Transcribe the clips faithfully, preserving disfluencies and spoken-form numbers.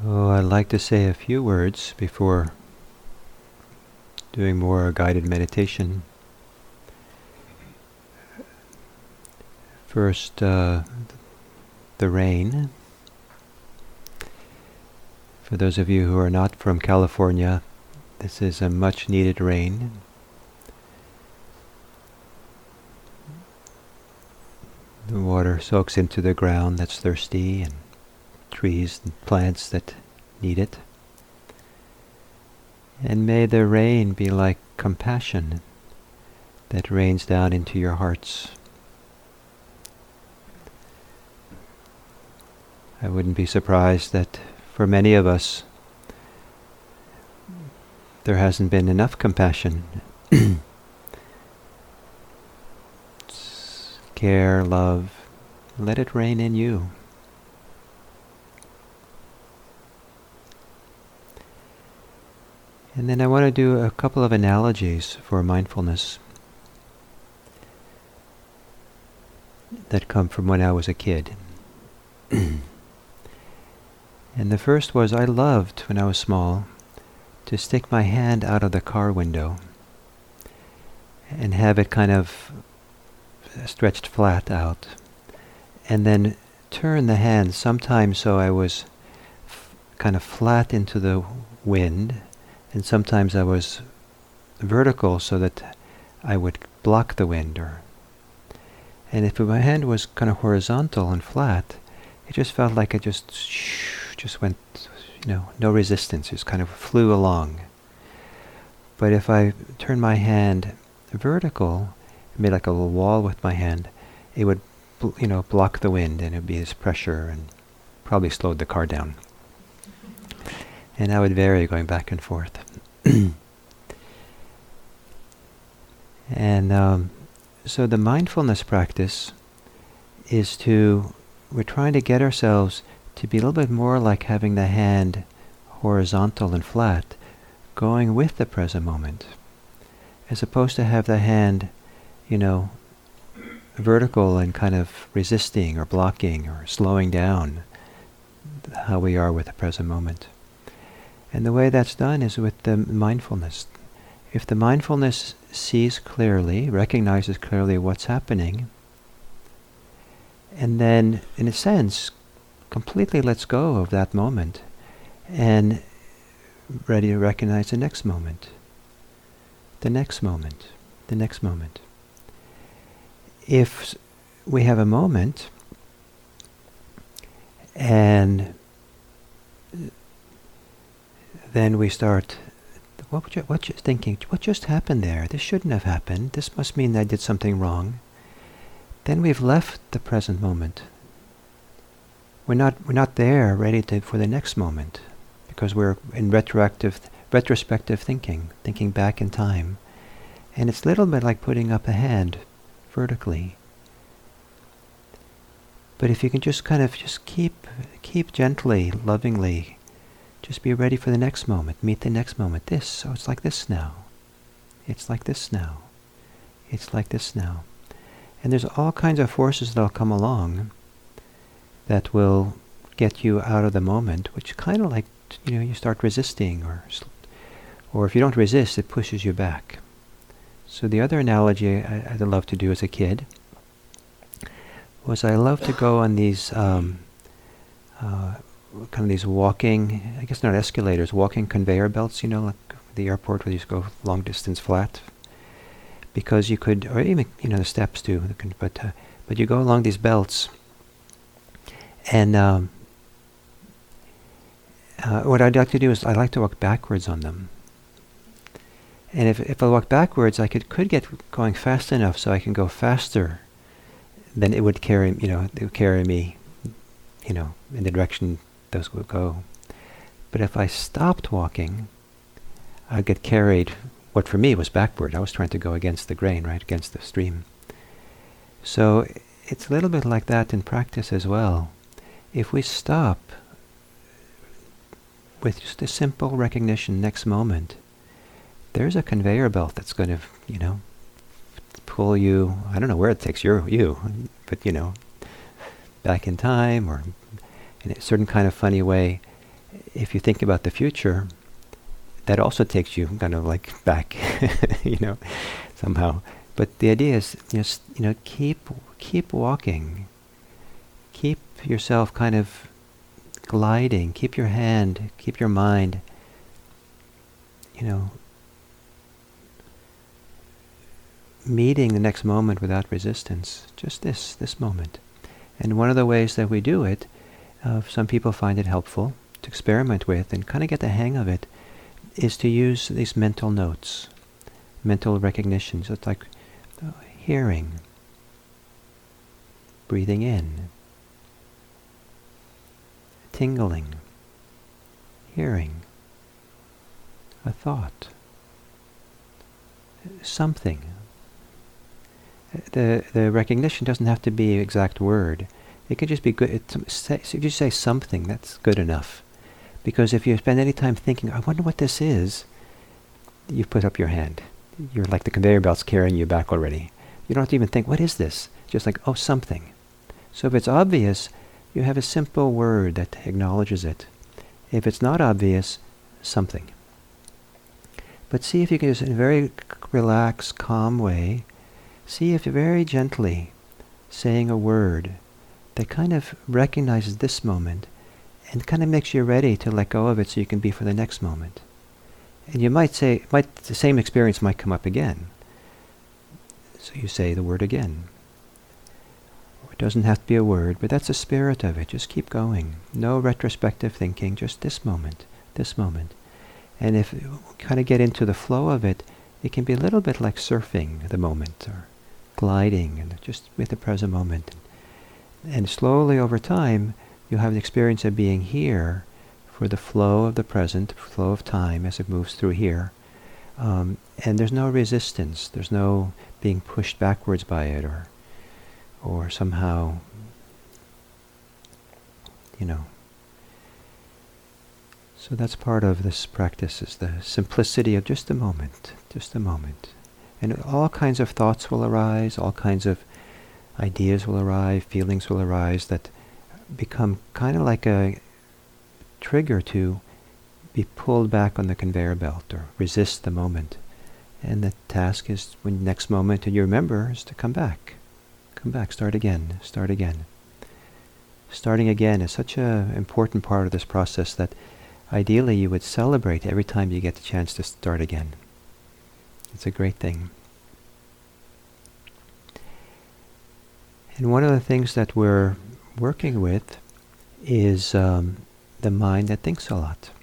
So I'd like to say a few words before doing more guided meditation. First, uh, the rain. For those of you who are not from California, this is a much needed rain. The water soaks into the ground that's thirsty, and trees and plants that need it. And may the rain be like compassion that rains down into your hearts. I wouldn't be surprised that for many of us there hasn't been enough compassion, care, love. Let it rain in you. And then I want to do a couple of analogies for mindfulness that come from when I was a kid. And the first was, I loved, when I was small, to stick my hand out of the car window and have it kind of stretched flat out, and then turn the hand sometimes so I was f- kind of flat into the wind, and sometimes I was vertical so that I would block the wind. Or, and if my hand was kind of horizontal and flat, it just felt like it just shh, just went, you know, no resistance, just kind of flew along. But if I turned my hand vertical, made like a little wall with my hand, it would, bl- you know, block the wind, and it would be this pressure, and probably slowed the car down. And I would vary going back and forth. And um, so the mindfulness practice is to, we're trying to get ourselves to be a little bit more like having the hand horizontal and flat, going with the present moment, as opposed to have the hand, you know, vertical and kind of resisting or blocking or slowing down how we are with the present moment. And the way that's done is with the mindfulness. If the mindfulness sees clearly, recognizes clearly what's happening, and then, in a sense, completely lets go of that moment and ready to recognize the next moment, the next moment, the next moment. If we have a moment and then we start, what would you, what you thinking, what just happened there? This shouldn't have happened. This must mean I did something wrong. Then we've left the present moment. We're not we're not there ready to, for the next moment, because we're in retroactive, retrospective thinking, thinking back in time. And it's a little bit like putting up a hand vertically. But if you can just kind of just keep keep gently, lovingly, just be ready for the next moment, meet the next moment. This, so it's like this now. It's like this now. It's like this now. And there's all kinds of forces that'll come along that will get you out of the moment, which kind of like, you know, you start resisting, or or if you don't resist, it pushes you back. So the other analogy I, I'd love to do as a kid was I love to go on these um, uh, kind of these walking, I guess not escalators, walking conveyor belts, you know, like the airport where you just go long distance flat, because you could, or even, you know, the steps too, but uh, but you go along these belts. And um, uh, what I'd like to do is I like to walk backwards on them. And if if I walk backwards, I could could get going fast enough so I can go faster than it would carry, you know, it would carry me, you know, in the direction those would go. But if I stopped walking, I'd get carried. What for me was backward. I was trying to go against the grain, right, against the stream. So it's a little bit like that in practice as well. If we stop with just a simple recognition next moment, there's a conveyor belt that's going to, you know, pull you, I don't know where it takes you, you, but, you know, back in time or in a certain kind of funny way. if you think about the future, that also takes you kind of like back, you know, somehow. But the idea is just, you know, keep keep walking. Keep yourself kind of gliding. Keep your hand, keep your mind, you know, meeting the next moment without resistance. Just this, this moment. And one of the ways that we do it, uh, some people find it helpful to experiment with and kind of get the hang of it, is to use these mental notes, mental recognitions. It's like uh, hearing, breathing in, tingling, hearing, a thought, something. The the recognition doesn't have to be an exact word. It can just be good. It, say, so just say something. That's good enough. Because if you spend any time thinking, I wonder what this is, you put up your hand. You're like the conveyor belt's carrying you back already. You don't have to even think, what is this? Just like, oh, something. So if it's obvious, you have a simple word that acknowledges it. If it's not obvious, something. But see if you can just, in a very relaxed, calm way, see if you're very gently saying a word that kind of recognizes this moment and kind of makes you ready to let go of it so you can be for the next moment. And you might say, might the same experience might come up again. So you say the word again. It doesn't have to be a word, but that's the spirit of it. Just keep going. No retrospective thinking, just this moment, this moment. And if you kind of get into the flow of it, it can be a little bit like surfing the moment, or gliding, and just with the present moment. And slowly over time, you'll have the experience of being here for the flow of the present, flow of time as it moves through here. Um, and there's no resistance. There's no being pushed backwards by it, or or somehow, you know. So that's part of this practice, is the simplicity of just a moment, just a moment. And all kinds of thoughts will arise, all kinds of ideas will arise, feelings will arise that become kind of like a trigger to be pulled back on the conveyor belt or resist the moment. And the task is, when next moment and you remember, is to come back. Come back, start again, start again. Starting again is such an important part of this process that ideally you would celebrate every time you get the chance to start again. It's a great thing. And one of the things that we're working with is um, the mind that thinks a lot.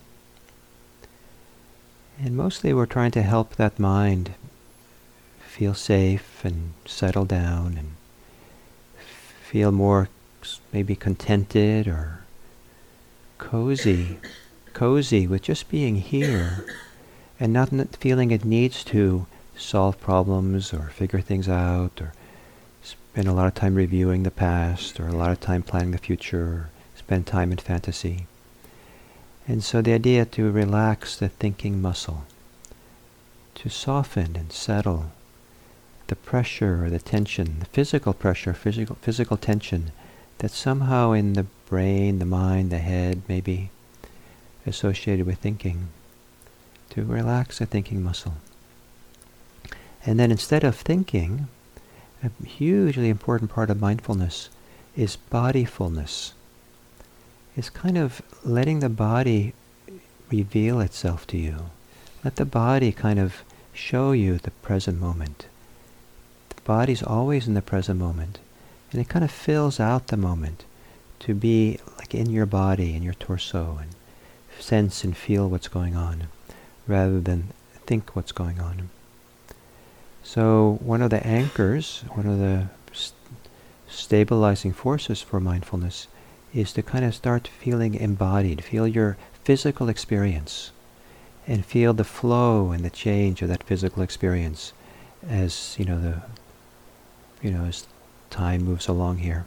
And mostly we're trying to help that mind feel safe and settle down and feel more maybe contented or cozy, cozy with just being here and not n- feeling it needs to solve problems or figure things out or spend a lot of time reviewing the past or a lot of time planning the future or spend time in fantasy. And so the idea to relax the thinking muscle, to soften and settle the pressure or the tension, the physical pressure, physical physical tension that's somehow in the brain, the mind, the head, maybe associated with thinking, to relax the thinking muscle. And then instead of thinking, a hugely important part of mindfulness is bodyfulness. It's kind of letting the body reveal itself to you. Let the body kind of show you the present moment. The body's always in the present moment, and it kind of fills out the moment to be like in your body, in your torso, and sense and feel what's going on, rather than think what's going on. So one of the anchors, one of the st- stabilizing forces for mindfulness is to kind of start feeling embodied, feel your physical experience, and feel the flow and the change of that physical experience as, you know, the, you know, as time moves along here.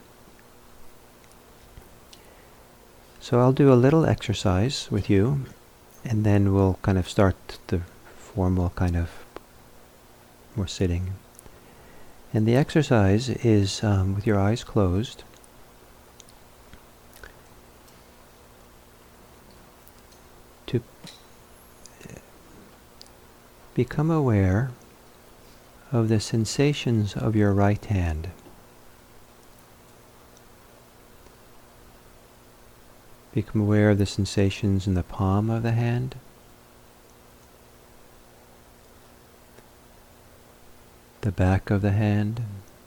So I'll do a little exercise with you, and then we'll kind of start the formal kind of more sitting. And the exercise is um, with your eyes closed. to become aware of the sensations of your right hand. Become aware of the sensations in the palm of the hand, the back of the hand,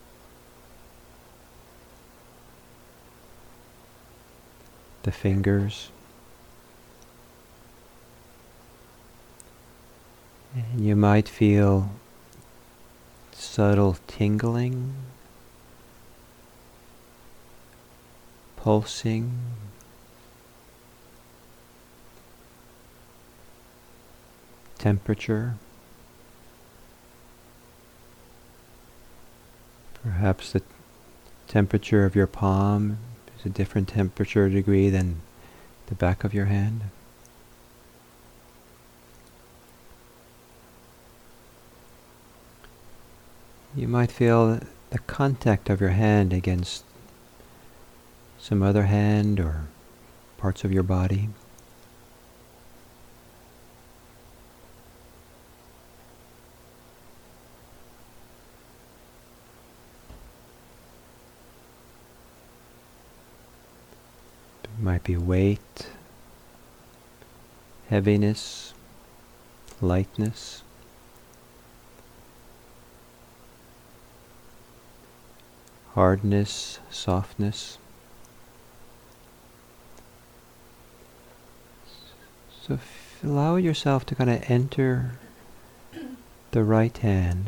the fingers, and you might feel subtle tingling, pulsing, temperature. Perhaps the temperature of your palm is a different temperature degree than the back of your hand. You might feel the contact of your hand against some other hand or parts of your body. It might be weight, heaviness, lightness. Hardness, softness. So f- allow yourself to kind of enter the right hand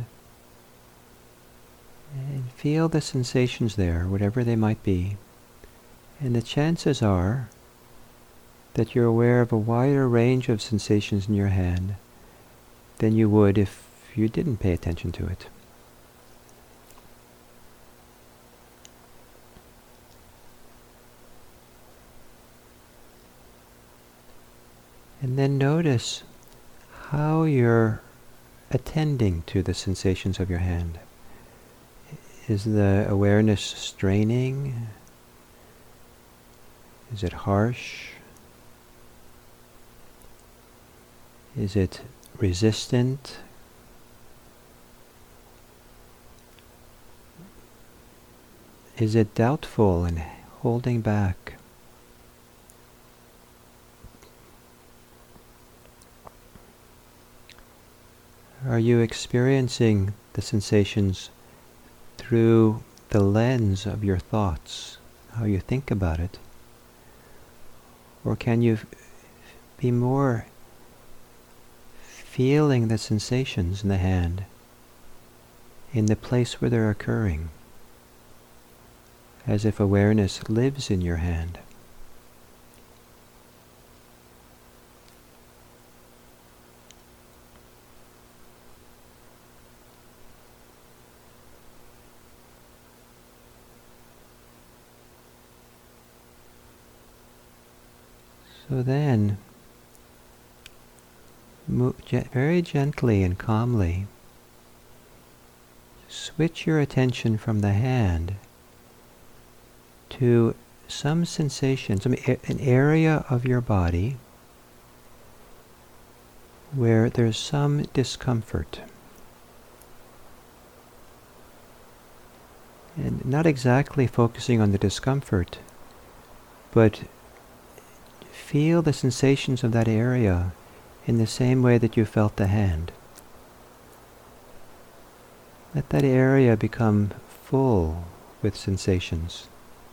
and feel the sensations there, whatever they might be. And the chances are that you're aware of a wider range of sensations in your hand than you would if you didn't pay attention to it. And then notice how you're attending to the sensations of your hand. Is the awareness straining? Is it harsh? Is it resistant? Is it doubtful and holding back? Are you experiencing the sensations through the lens of your thoughts, how you think about it? Or can you f- be more feeling the sensations in the hand in the place where they're occurring, as if awareness lives in your hand? So then, mo- ge- very gently and calmly, switch your attention from the hand to some sensation, some a- an area of your body where there's some discomfort. And not exactly focusing on the discomfort, but feel the sensations of that area in the same way that you felt the hand. Let that area become full with sensations.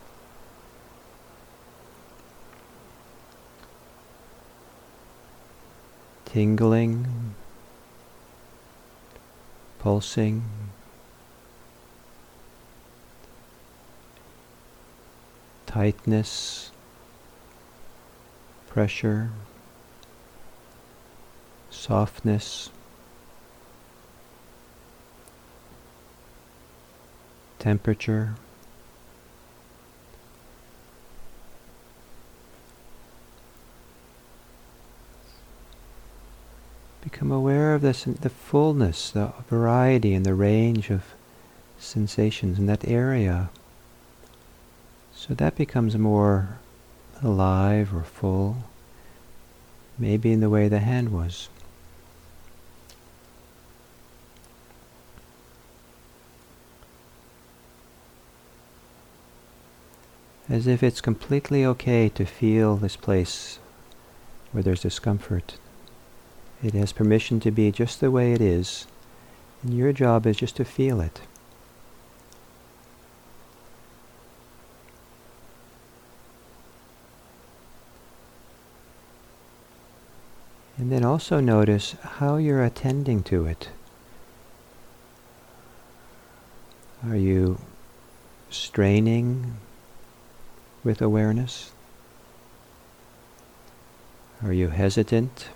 Tingling, pulsing, tightness, pressure, softness, temperature. Become aware of this, the fullness, the variety and the range of sensations in that area. So that becomes more alive or full. maybe in the way the hand was. As if it's completely okay to feel this place where there's discomfort. It has permission to be just the way it is, and your job is just to feel it. And then also notice how you're attending to it. Are you straining with awareness? Are you hesitant?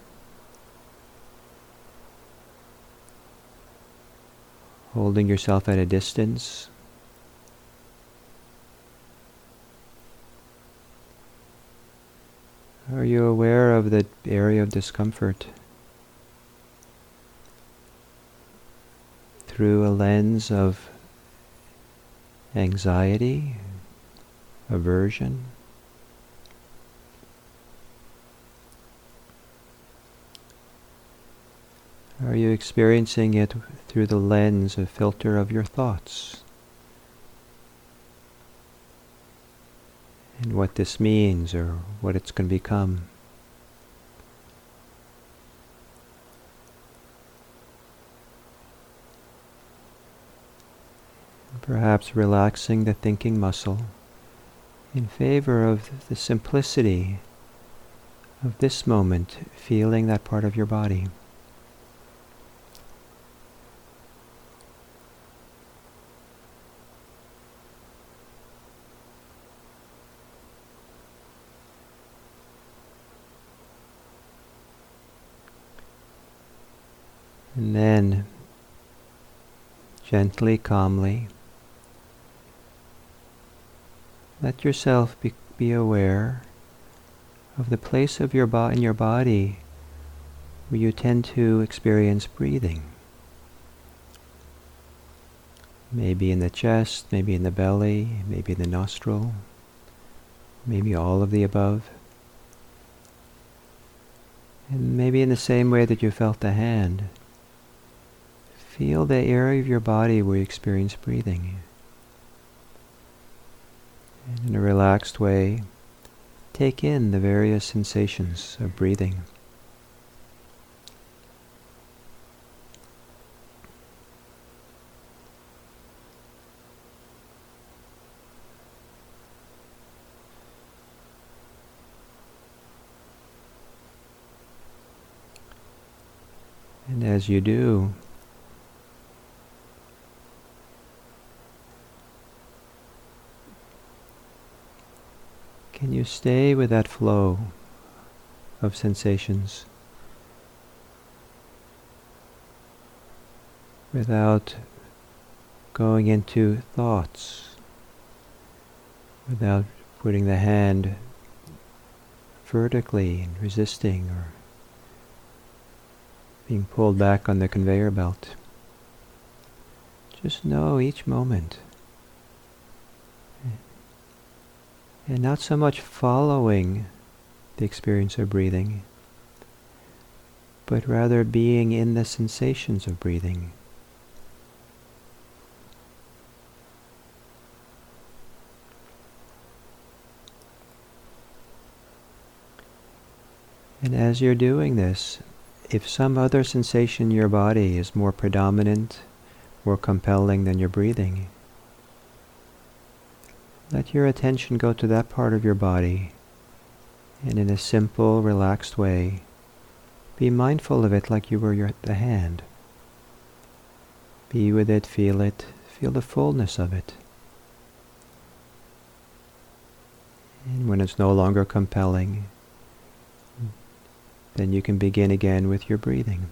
Holding yourself at a distance? Are you aware of the area of discomfort through a lens of anxiety, aversion? Are you experiencing it through the lens, a filter of your thoughts? And what this means, or what it's going to become. Perhaps relaxing the thinking muscle in favor of the simplicity of this moment, feeling that part of your body. And then, gently, calmly, let yourself be, be aware of the place of your bo- in your body where you tend to experience breathing. Maybe in the chest, maybe in the belly, maybe in the nostril, maybe all of the above. And maybe in the same way that you felt the hand, feel the area of your body where you experience breathing. And in a relaxed way, take in the various sensations of breathing. And as you do, can you stay with that flow of sensations without going into thoughts, without putting the hand vertically and resisting or being pulled back on the conveyor belt? Just know each moment. And not so much following the experience of breathing, but rather being in the sensations of breathing. And as you're doing this, if some other sensation in your body is more predominant, more compelling than your breathing, let your attention go to that part of your body, and in a simple, relaxed way, be mindful of it like you were your, the hand. Be with it, feel it, feel the fullness of it. And when it's no longer compelling, then you can begin again with your breathing.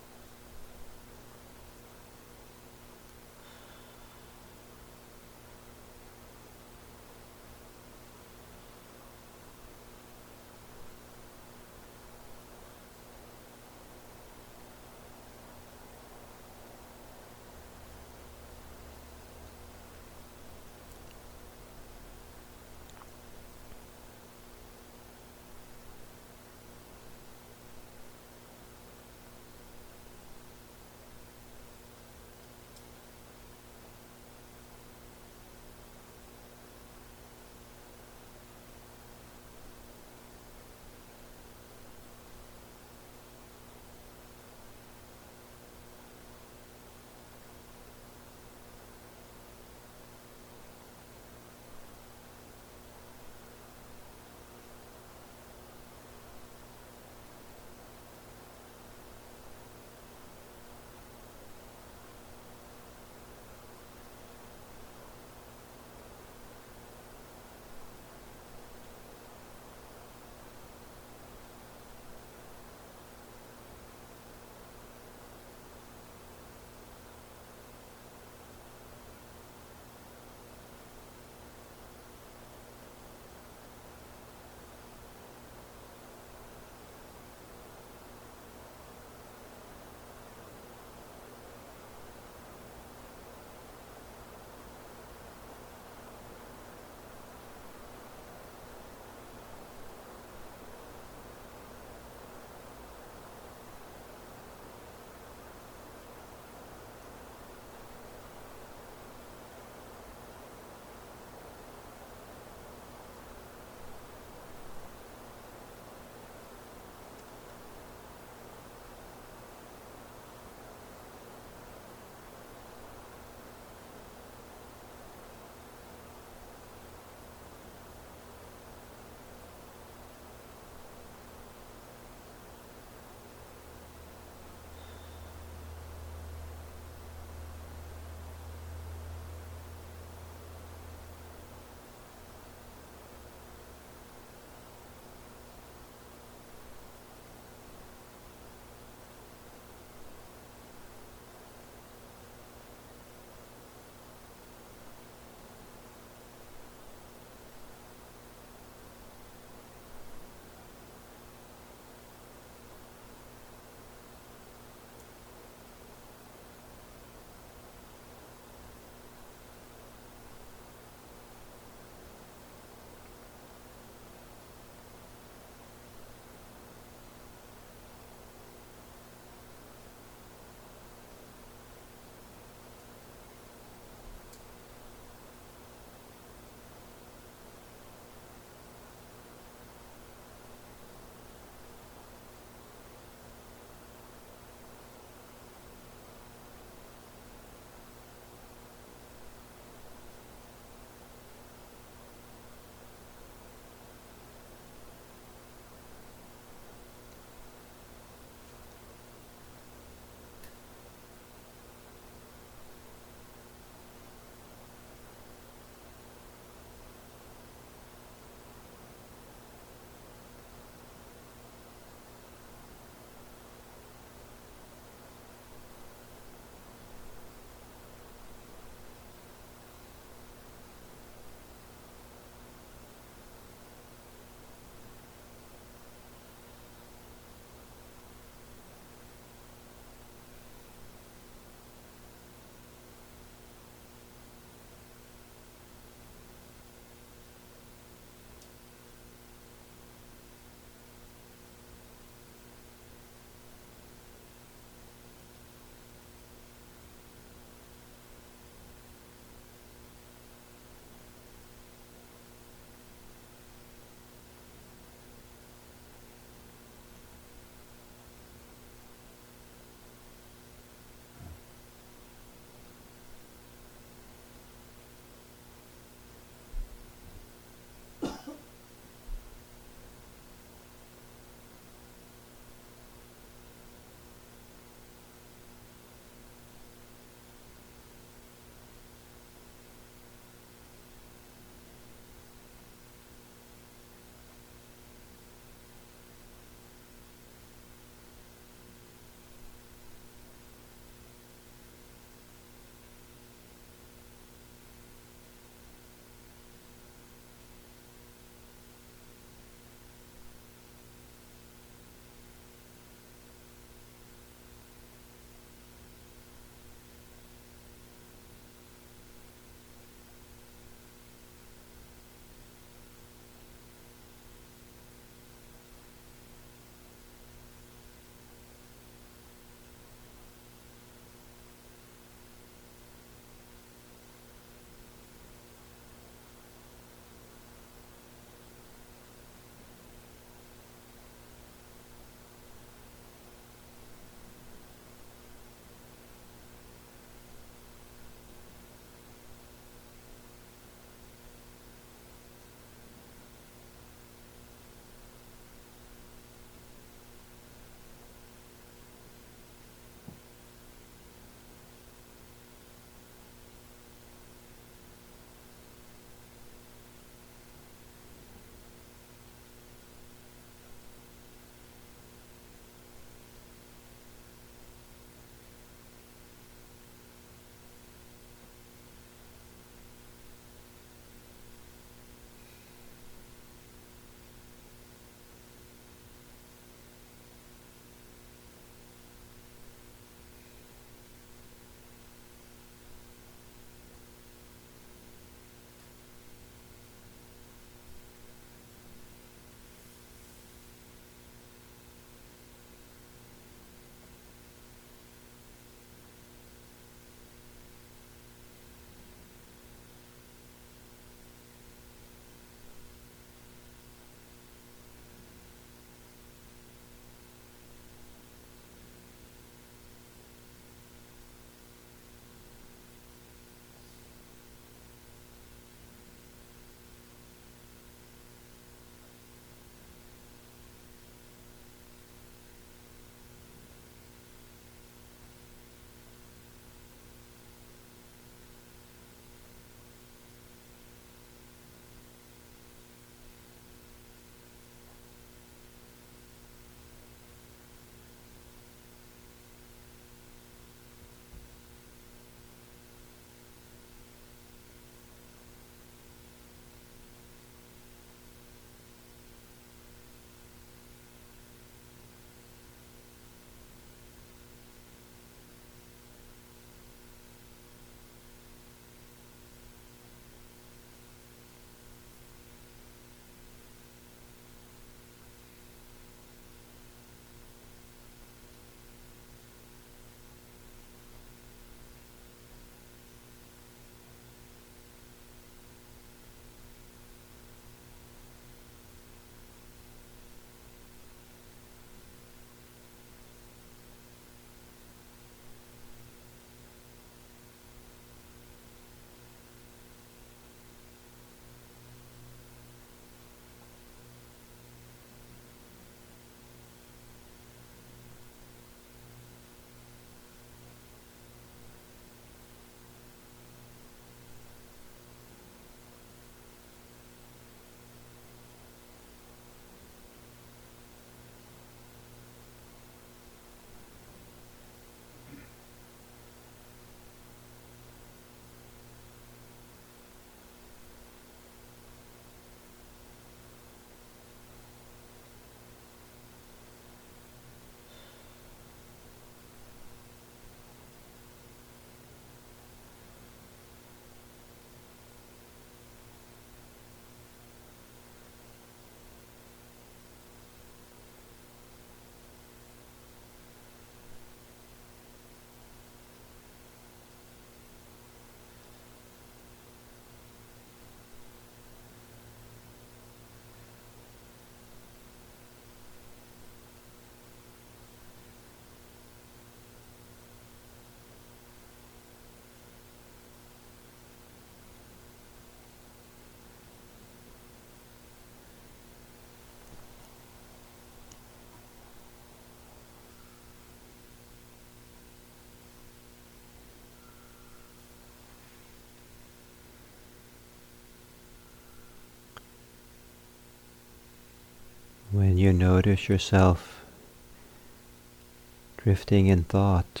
When you notice yourself drifting in thought,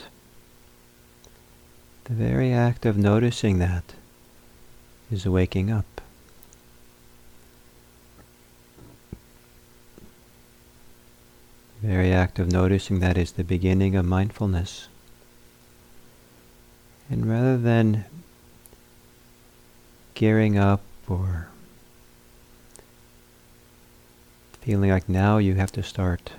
the very act of noticing that is waking up. The very act of noticing that is the beginning of mindfulness. And rather than gearing up or feeling like now you have to start,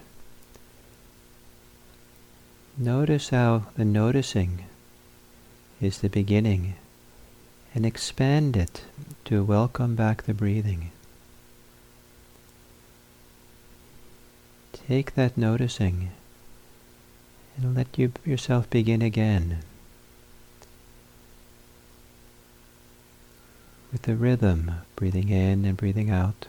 notice how the noticing is the beginning, and expand it to welcome back the breathing. Take that noticing and let you yourself begin again with the rhythm, breathing in and breathing out.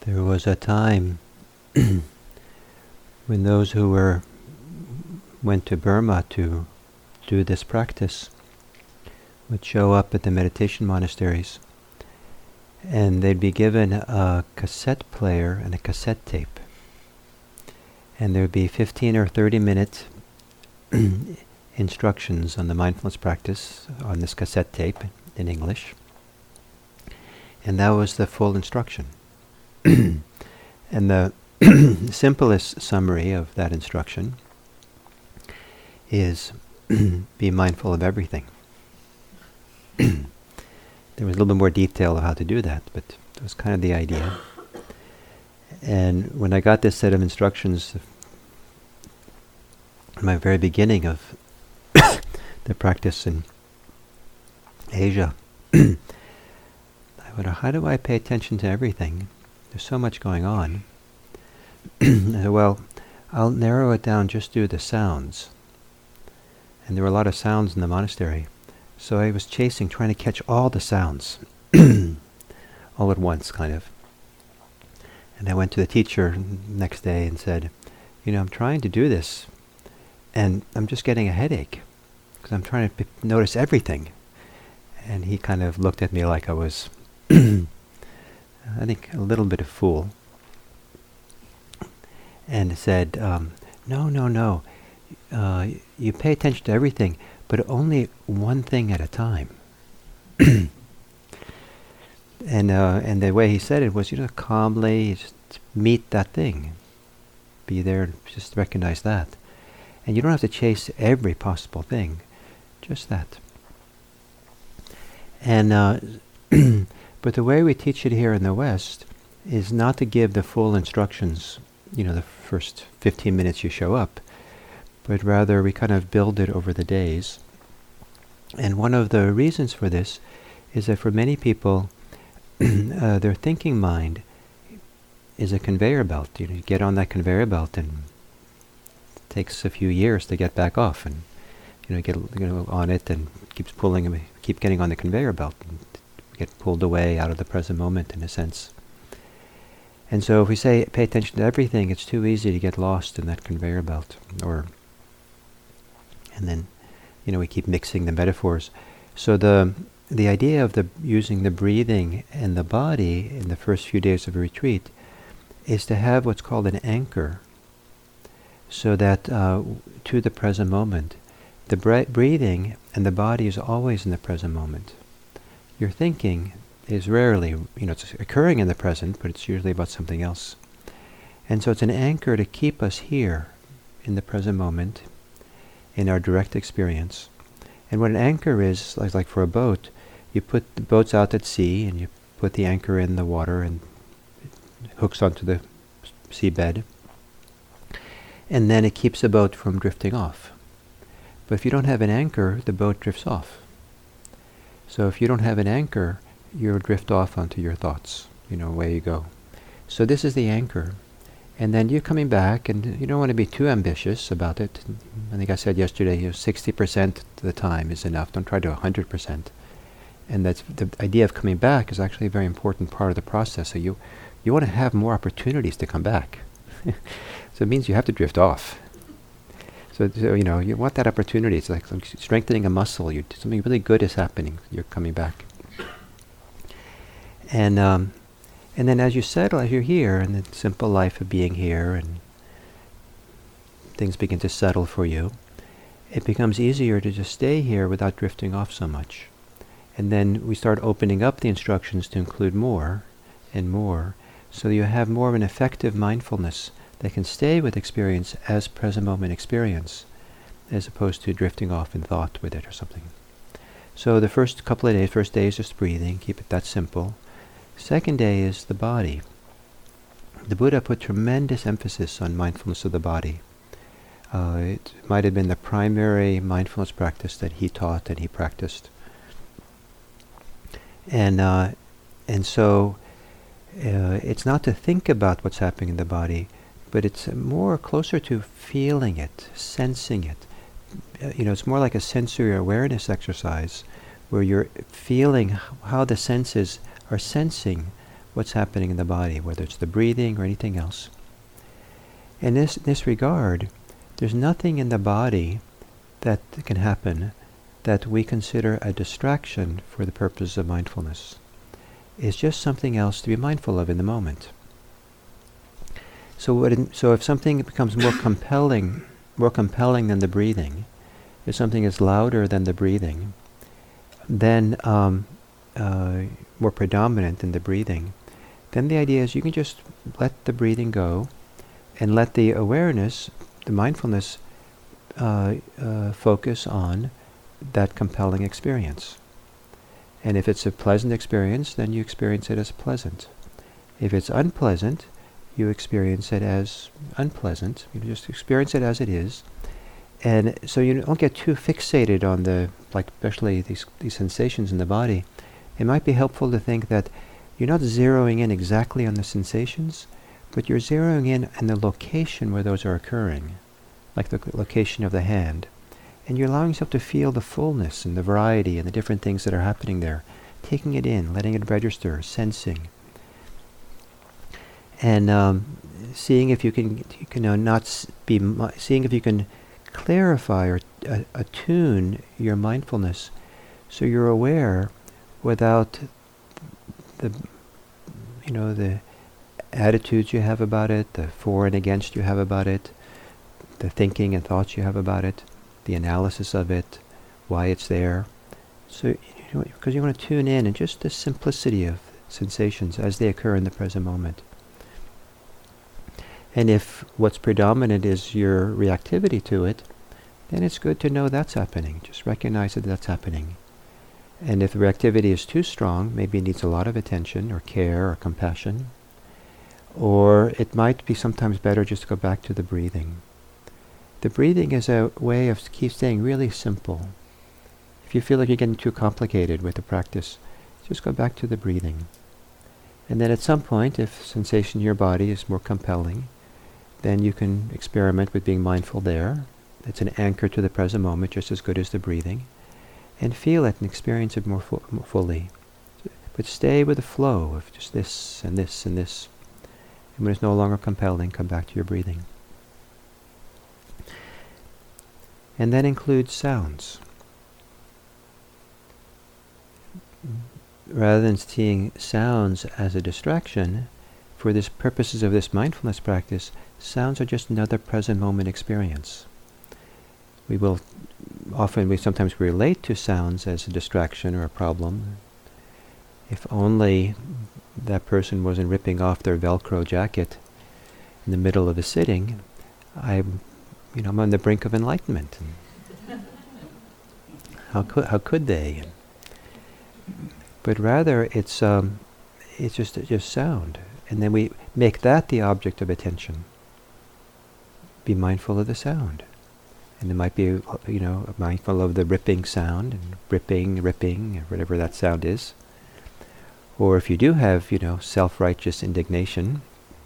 There was a time when those who were went to Burma to do this practice would show up at the meditation monasteries, and they'd be given a cassette player and a cassette tape, and there'd be fifteen or thirty minute instructions on the mindfulness practice on this cassette tape in English, and that was the full instruction. And the simplest summary of that instruction is be mindful of everything. There was a little bit more detail of how to do that, but it was kind of the idea. And when I got this set of instructions, in my very beginning of the practice in Asia, I wonder, how do I pay attention to everything? There's so much going on. I said, well, I'll narrow it down, just do the sounds. And there were a lot of sounds in the monastery. So I was chasing, trying to catch all the sounds, all at once, kind of. And I went to the teacher next day and said, you know, I'm trying to do this, and I'm just getting a headache, because I'm trying to p- notice everything. And he kind of looked at me like I was, I think, a little bit of fool, and said, um, no, no, no, uh, you pay attention to everything, but only one thing at a time. and uh, and the way he said it was, you know, calmly just meet that thing, be there, just recognize that, and you don't have to chase every possible thing, just that. And uh, but the way we teach it here in the West is not to give the full instructions, you know, the first fifteen minutes you show up, but rather we kind of build it over the days. And one of the reasons for this is that for many people, uh, their thinking mind is a conveyor belt. You know, you get on that conveyor belt, and it takes a few years to get back off, and you know, get you know on it, and keeps pulling, keep getting on the conveyor belt, and get pulled away out of the present moment, in a sense. And so, if we say pay attention to everything, it's too easy to get lost in that conveyor belt, or and then, you know, we keep mixing the metaphors. So the the idea of the using the breathing and the body in the first few days of a retreat is to have what's called an anchor, so that uh, to the present moment, the bre- breathing and the body is always in the present moment. Your thinking is rarely, you know, it's occurring in the present, but it's usually about something else. And so it's an anchor to keep us here in the present moment, in our direct experience. And what an anchor is, like, like for a boat, you put the boats out at sea, and you put the anchor in the water, and it hooks onto the seabed, and then it keeps the boat from drifting off. But if you don't have an anchor, the boat drifts off. So if you don't have an anchor, you'll drift off onto your thoughts, you know, away you go. So this is the anchor. And then you're coming back, and you don't want to be too ambitious about it. I think I said yesterday, you know, sixty percent of the time is enough. Don't try to one hundred percent. And that's the idea of coming back is actually a very important part of the process. So you you want to have more opportunities to come back. So it means you have to drift off. So, so you know, you want that opportunity. It's like, like strengthening a muscle. You something really good is happening. You're coming back. And um, and then as you settle, as you're here, in the simple life of being here, and things begin to settle for you, it becomes easier to just stay here without drifting off so much. And then we start opening up the instructions to include more and more, so you have more of an effective mindfulness that can stay with experience as present moment experience, as opposed to drifting off in thought with it or something. So the first couple of days, first day is just breathing, keep it that simple. Second day is the body. The Buddha put tremendous emphasis on mindfulness of the body. Uh, it might have been the primary mindfulness practice that he taught and he practiced. And uh, and so uh, it's not to think about what's happening in the body, but it's more closer to feeling it, sensing it. Uh, you know, it's more like a sensory awareness exercise, where you're feeling h- how the senses are sensing what's happening in the body, whether it's the breathing or anything else. In this, this regard, there's nothing in the body that can happen that we consider a distraction for the purpose of mindfulness. It's just something else to be mindful of in the moment. So, what it, so if something becomes more compelling, more compelling than the breathing, if something is louder than the breathing, then um, uh, more predominant than the breathing, then the idea is you can just let the breathing go and let the awareness, the mindfulness, uh, uh, focus on that compelling experience. And if it's a pleasant experience, then you experience it as pleasant. If it's unpleasant, you experience it as unpleasant. You just experience it as it is. And so you don't get too fixated on the, like especially these, these sensations in the body. It might be helpful to think that you're not zeroing in exactly on the sensations, but you're zeroing in on the location where those are occurring, like the location of the hand. And you're allowing yourself to feel the fullness and the variety and the different things that are happening there, taking it in, letting it register, sensing. And um, seeing if you can, you can uh, not s- be, mi- seeing if you can clarify or uh, attune your mindfulness so you're aware without the, you know, the attitudes you have about it, the for and against you have about it, the thinking and thoughts you have about it, the analysis of it, why it's there. So, you know, because you want to tune in and just the simplicity of sensations as they occur in the present moment. And if what's predominant is your reactivity to it, then it's good to know that's happening. Just recognize that that's happening. And if the reactivity is too strong, maybe it needs a lot of attention or care or compassion. Or it might be sometimes better just to go back to the breathing. The breathing is a way of keep staying really simple. If you feel like you're getting too complicated with the practice, just go back to the breathing. And then at some point, if sensation in your body is more compelling, then you can experiment with being mindful there. It's an anchor to the present moment, just as good as the breathing. And feel it and experience it more, fu- more fully. But stay with the flow of just this and this and this. And when it's no longer compelling, come back to your breathing. And that includes sounds. Rather than seeing sounds as a distraction, for the purposes of this mindfulness practice, sounds are just another present moment experience. We will often, we sometimes relate to sounds as a distraction or a problem. If only that person wasn't ripping off their Velcro jacket in the middle of a sitting, I'm, you know, I'm on the brink of enlightenment. And how could how could they? But rather, it's um, it's just just sound, and then we make that the object of attention. Be mindful of the sound, and it might be, you know, mindful of the ripping sound and ripping, ripping, or whatever that sound is. Or if you do have, you know, self-righteous indignation,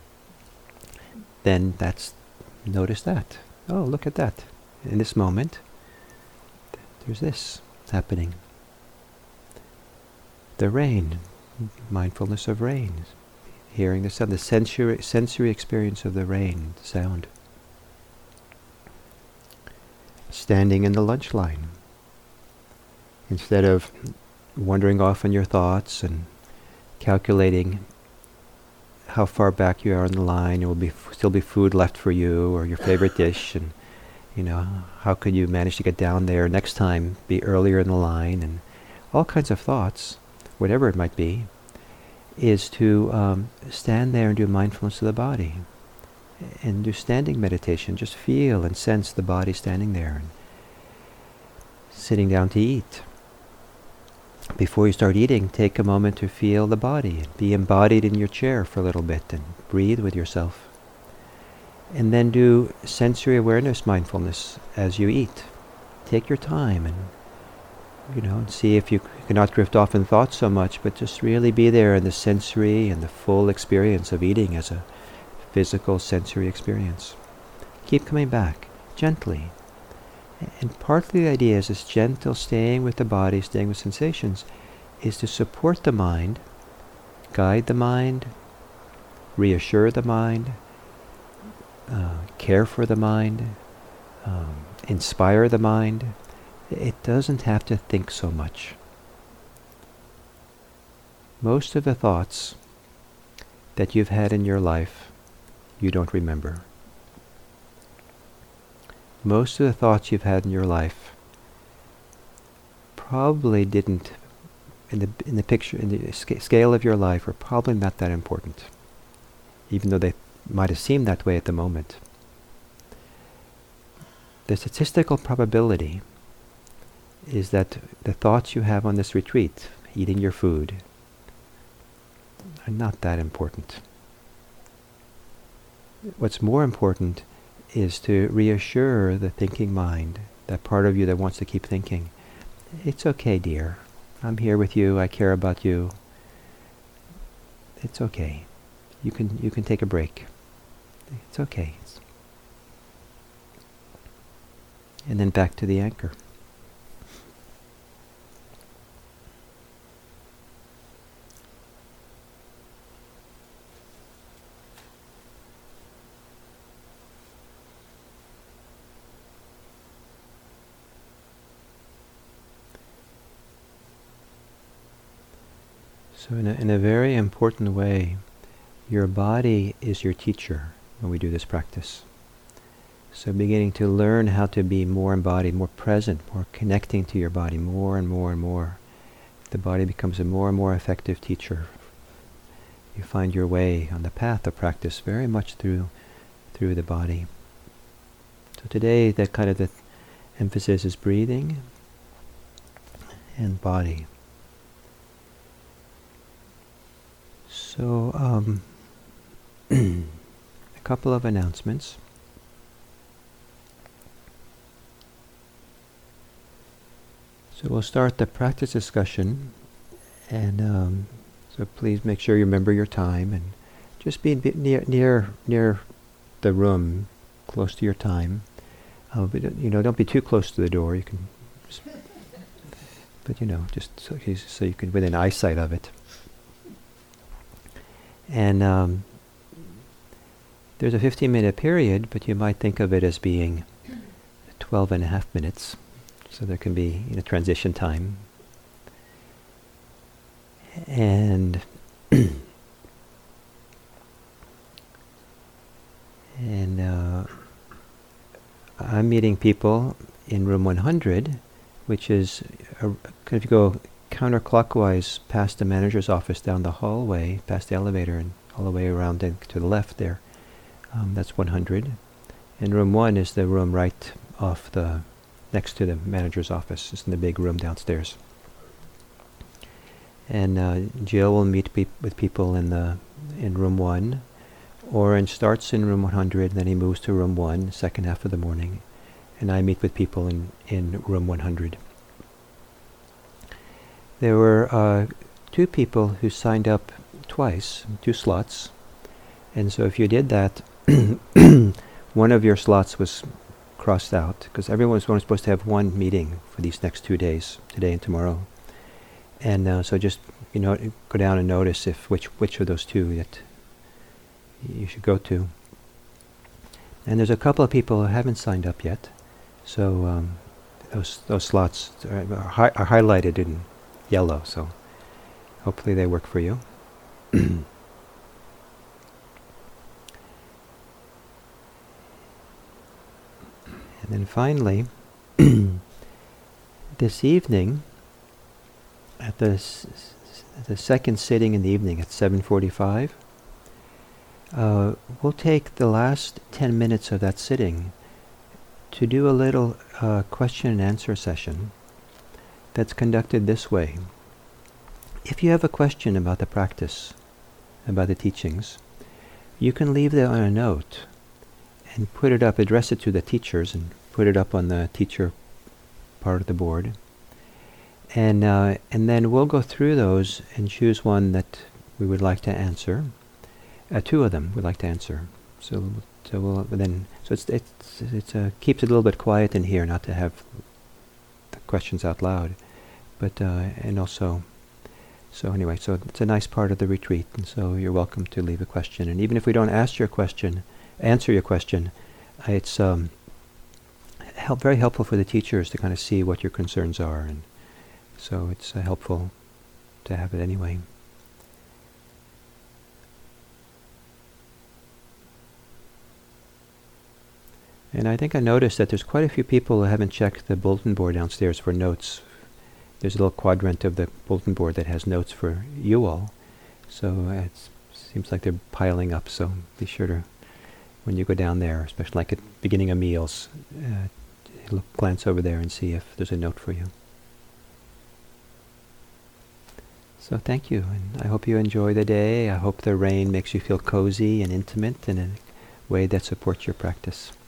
then that's notice that. Oh, look at that! In this moment, there's this happening. The rain, mindfulness of rain, hearing the sound, the sensory sensory experience of the rain, the sound. Standing in the lunch line, instead of wandering off in your thoughts and calculating how far back you are on the line, there will be f- still be food left for you, or your favorite dish, and you know, how could you manage to get down there next time, be earlier in the line, and all kinds of thoughts, whatever it might be, is to um, stand there and do mindfulness of the body. And do standing meditation, just feel and sense the body standing there. And sitting down to eat. Before you start eating, take a moment to feel the body. Be embodied in your chair for a little bit and breathe with yourself. And then do sensory awareness mindfulness as you eat. Take your time and, you know, and see if you c- cannot drift off in thought so much, but just really be there in the sensory and the full experience of eating as a physical sensory experience. Keep coming back, gently. And partly the idea is this gentle staying with the body, staying with sensations, is to support the mind, guide the mind, reassure the mind, uh, care for the mind, um, inspire the mind. It doesn't have to think so much. Most of the thoughts that you've had in your life, you don't remember. Most of the thoughts you've had in your life probably didn't, in the in the picture, in the sc- scale of your life, are probably not that important, even though they might have seemed that way at the moment. The statistical probability is that the thoughts you have on this retreat, eating your food, are not that important. What's more important is to reassure the thinking mind, that part of you that wants to keep thinking, it's okay, dear. I'm here with you. I care about you. It's okay. You can you can take a break. It's okay. And then back to the anchor. So in a, in a very important way, your body is your teacher when we do this practice. So beginning to learn how to be more embodied, more present, more connecting to your body, more and more and more. The body becomes a more and more effective teacher. You find your way on the path of practice very much through through the body. So today, that kind of the emphasis is breathing and body. So, um, a couple of announcements. So we'll start the practice discussion, and um, so please make sure you remember your time and just be near near near the room, close to your time. Uh, but you know, don't be too close to the door. You can, just, but you know, just so you, so you can within eyesight of it. And um, there's a fifteen minute period, but you might think of it as being twelve and a half minutes. So there can be, you know, transition time. And and uh, I'm meeting people in room one hundred, which is, a, if you go counterclockwise past the manager's office down the hallway, past the elevator, and all the way around and to the left there, um, that's one hundred. And room one is the room right off the, next to the manager's office. It's in the big room downstairs. And uh, Jill will meet pe- with people in the in room one. Oren starts in room one hundred, then he moves to room one, second half of the morning. And I meet with people in, in room one hundred. There were uh, two people who signed up twice, two slots. And so if you did that, one of your slots was crossed out, because everyone was only supposed to have one meeting for these next two days, today and tomorrow. And uh, so just, you know, go down and notice if which which of those two that you should go to. And there's a couple of people who haven't signed up yet. So um, those those slots are, are, hi- are highlighted in yellow, so hopefully they work for you. And then finally, this evening, at the s- s- the second sitting in the evening at seven forty-five, uh, we'll take the last ten minutes of that sitting to do a little uh, question and answer session that's conducted this way. If you have a question about the practice, about the teachings, you can leave that on a note and put it up, address it to the teachers, and put it up on the teacher part of the board. And uh, and then we'll go through those and choose one that we would like to answer. Uh, two of them we'd like to answer. So so we'll then so it's it's it's uh, keeps it a little bit quiet in here, not to have the questions out loud, but uh, and also So anyway, so it's a nice part of the retreat, and so you're welcome to leave a question. And even if we don't ask your question, answer your question, it's um, help, very helpful for the teachers to kind of see what your concerns are, and so it's uh, helpful to have it anyway. And I think I noticed that there's quite a few people who haven't checked the bulletin board downstairs for notes. There's a little quadrant of the bulletin board that has notes for you all. So it seems like they're piling up, so be sure to, when you go down there, especially like at the beginning of meals, uh, look, glance over there and see if there's a note for you. So thank you, and I hope you enjoy the day. I hope the rain makes you feel cozy and intimate in a way that supports your practice.